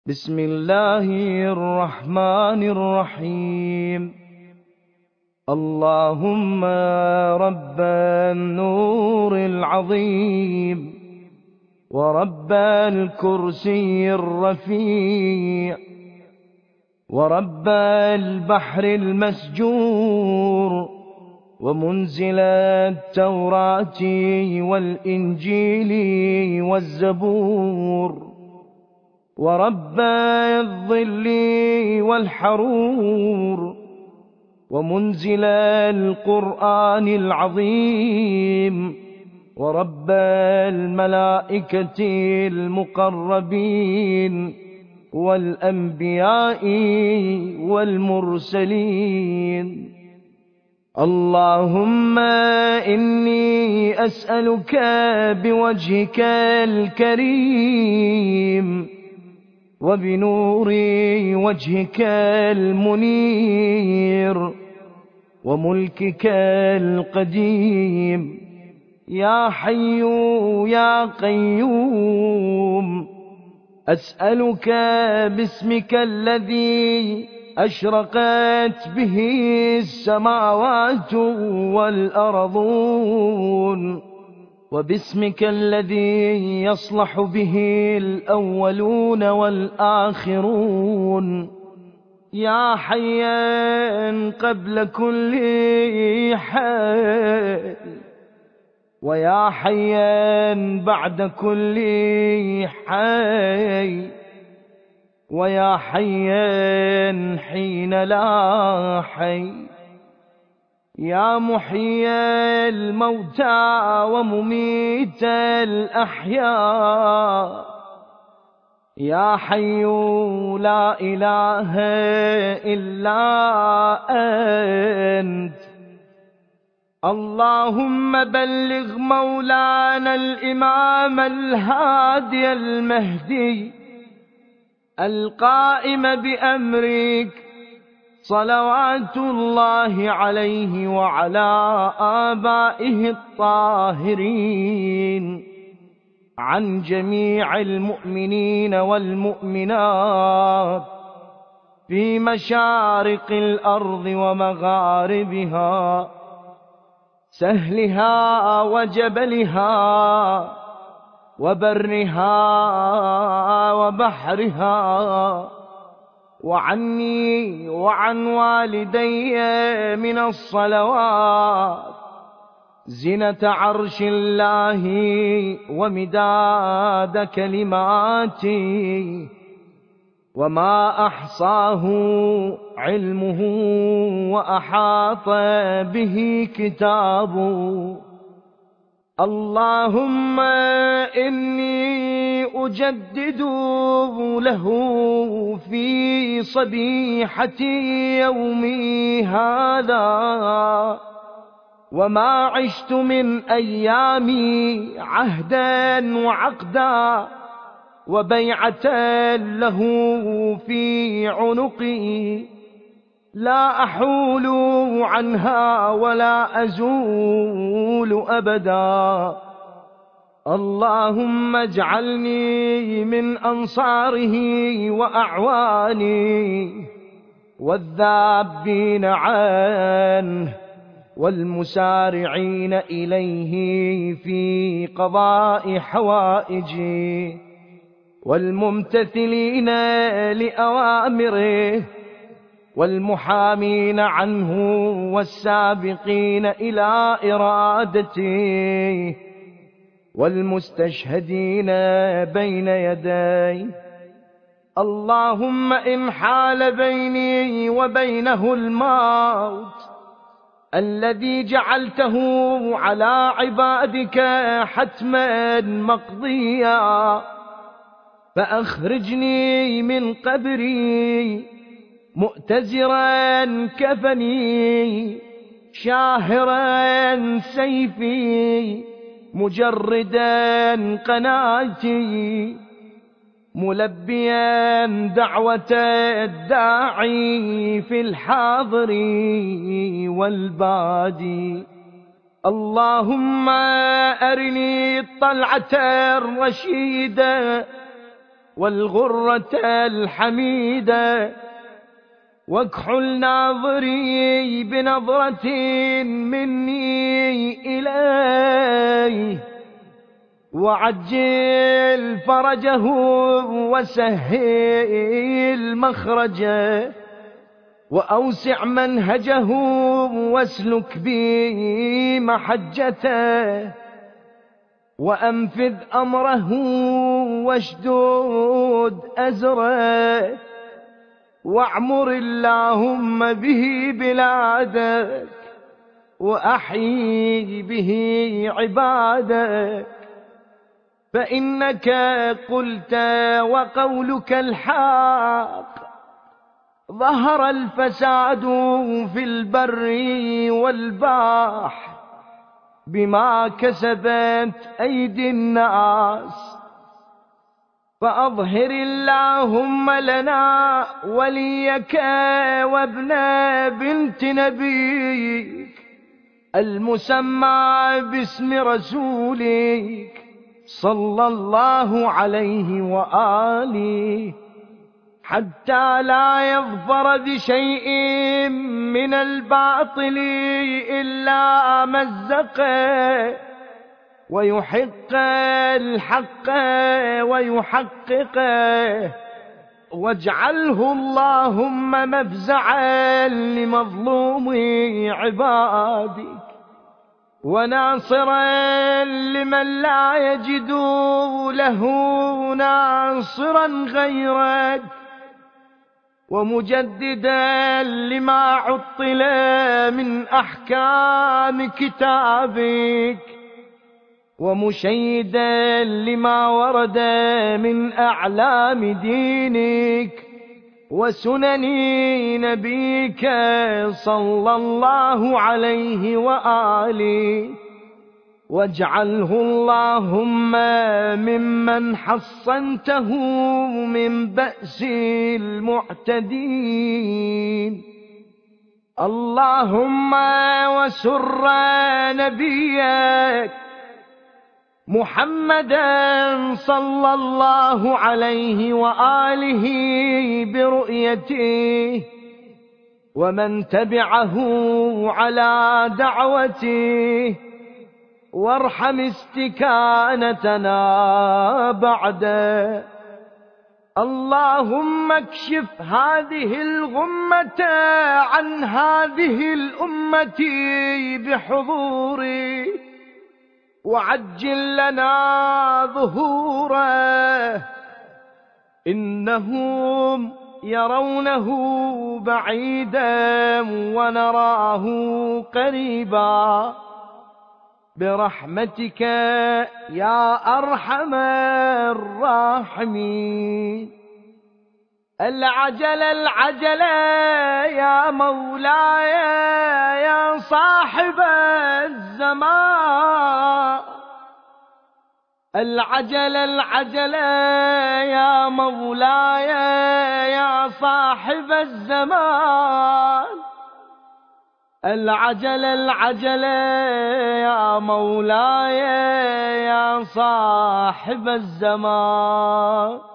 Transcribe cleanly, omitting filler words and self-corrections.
بسم الله الرحمن الرحيم. اللهم رب النور العظيم ورب الكرسي الرفيع ورب البحر المسجور ومنزل التوراة والإنجيل والزبور ورب الظل والحرور ومنزل القرآن العظيم ورب الملائكة المقربين والأنبياء والمرسلين. اللهم إني أسألك بوجهك الكريم وبنور وجهك المنير وملكك القديم يا حي يا قيوم، أسألك باسمك الذي أشرقت به السماوات والأرضون، وباسمك الذي يصلح به الأولون والآخرون، يا حيا قبل كل حي ويا حيا بعد كل حي ويا حيا حين لا حي، يا محيي الموتى ومميت الأحياء، يا حي لا إله إلا أنت. اللهم بلغ مولانا الإمام الهادي المهدي القائم بأمرك صلوات الله عليه وعلى آبائه الطاهرين عن جميع المؤمنين والمؤمنات في مشارق الأرض ومغاربها، سهلها وجبلها وبرها وبحرها، وعني وعن والدي من الصلوات زنة عرش الله ومداد كلماته وما أحصاه علمه وأحاط به كتابه. اللهم إني أجدد له في صبيحة يومي هذا وما عشت من أيامي عهدا وعقدا وبيعة له في عنقي لا أحول عنها ولا أزول أبدا. اللهم اجعلني من أنصاره وأعوانه والذابين عنه والمسارعين إليه في قضاء حوائجه والممتثلين لأوامره والمحامين عنه والسابقين إلى إرادته والمستشهدين بين يديه. اللهم إن حال بيني وبينه الموت الذي جعلته على عبادك حتما مقضيا فأخرجني من قبري مؤتزرا كفني شاهرا سيفي مجردا قناتي ملبيا دعوة الداعي في الحاضر والبادي. اللهم أرني الطلعة الرشيدة والغرة الحميدة، واكحل ناظري بنظرة مني إليه، وعجل فرجه وسهل مخرجه، وأوسع منهجه واسلك بي محجته، وأنفذ أمره واشدود أزره، واعمر اللهم به بلادك، وأحيي به عبادك، فإنك قلت وقولك الحق، ظهر الفساد في البر والبحر بما كسبت أيدي الناس، فأظهر اللهم لنا وليك وابن بنت نبيك المسمى باسم رسولك صلى الله عليه وآله، حتى لا يظفر بشيء من الباطل إلا مزقه، ويحق الحق ويحققه، واجعله اللهم مفزعا لمظلوم عبادك، وناصرا لمن لا يجد له ناصرا غيرك، ومجددا لما عطل من أحكام كتابك، ومشيدا لما ورد من أعلام دينك وسنن نبيك صلى الله عليه وآله، واجعله اللهم ممن حصنته من بأس المعتدين. اللهم وسر نبيك محمدا صلى الله عليه وآله برؤيته، ومن تبعه على دعوته، وارحم استكانتنا بعده. اللهم اكشف هذه الغمة عن هذه الأمة بحضوره، وعجل لنا ظهوره، إنهم يرونه بعيدا ونراه قريبا، برحمتك يا أرحم الراحمين. العجل العجل يا مولاي يا صاحب الزمان، العجل العجل يا مولاي يا صاحب الزمان، العجل العجل يا مولاي يا صاحب الزمان.